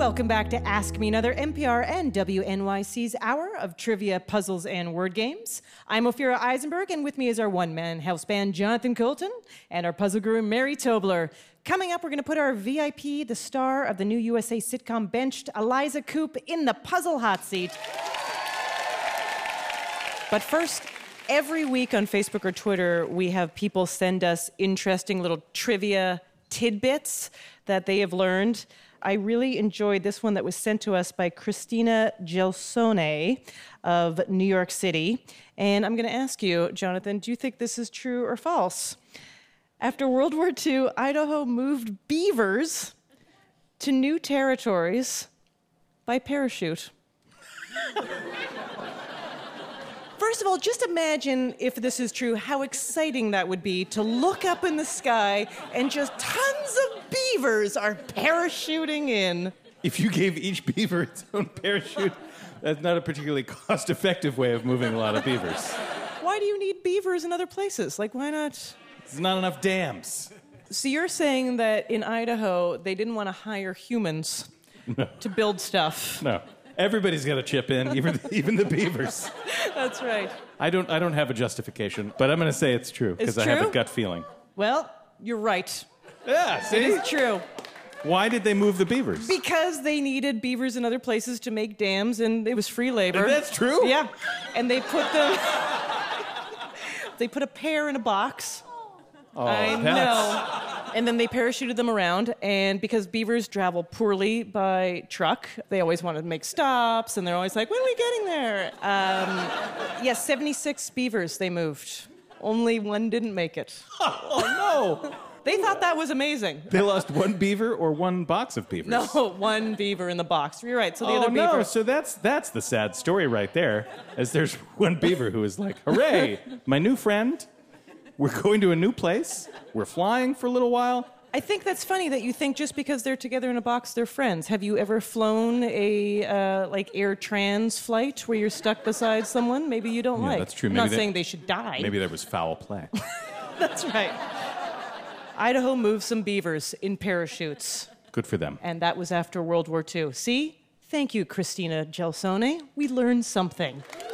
Welcome back to Ask Me Another, NPR and WNYC's hour of trivia, puzzles, and word games. I'm Ophira Eisenberg, and with me is our one-man house band, Jonathan Coulton, and our puzzle guru, Mary Tobler. Coming up, we're going to put our VIP, the star of the new USA sitcom Benched, Eliza Coupe, in the puzzle hot seat. But first, every week on Facebook or Twitter, we have people send us interesting little trivia tidbits that they have learned. I really enjoyed this one that was sent to us by Christina Gelsone of New York City. And I'm going to ask you, Jonathan, do you think this is true or false? After World War II, Idaho moved beavers to new territories by parachute. First of all, just imagine, if this is true, how exciting that would be to look up in the sky and just tons of beavers are parachuting in. If you gave each beaver its own parachute, that's not a particularly cost-effective way of moving a lot of beavers. Why do you need beavers in other places? Like, why not? There's not enough dams. So you're saying that in Idaho, they didn't want to hire humans to build stuff. No. Everybody's got to chip in, even the beavers. That's right. I don't have a justification, but I'm going to say it's true because I have a gut feeling. Well, you're right. Yeah, see? It is true. Why did they move the beavers? Because they needed beavers in other places to make dams, and it was free labor. That's true? Yeah. And they put them... They put a pair in a box. Oh, I know. And then they parachuted them around, and because beavers travel poorly by truck, they always want to make stops, and they're always like, when are we getting there? 76 beavers they moved. Only one didn't make it. Oh, no. They thought that was amazing. They lost one beaver or one box of beavers? No, one beaver in the box. You're right, so the other no. beaver... So that's the sad story right there, as there's one beaver who is like, hooray, my new friend... We're going to a new place. We're flying for a little while. I think that's funny that you think just because they're together in a box, they're friends. Have you ever flown a Air Trans flight where you're stuck beside someone maybe you don't like? That's true. I'm not saying they should die. Maybe there was foul play. That's right. Idaho moved some beavers in parachutes. Good for them. And that was after World War II. See? Thank you, Christina Gelsone. We learned something.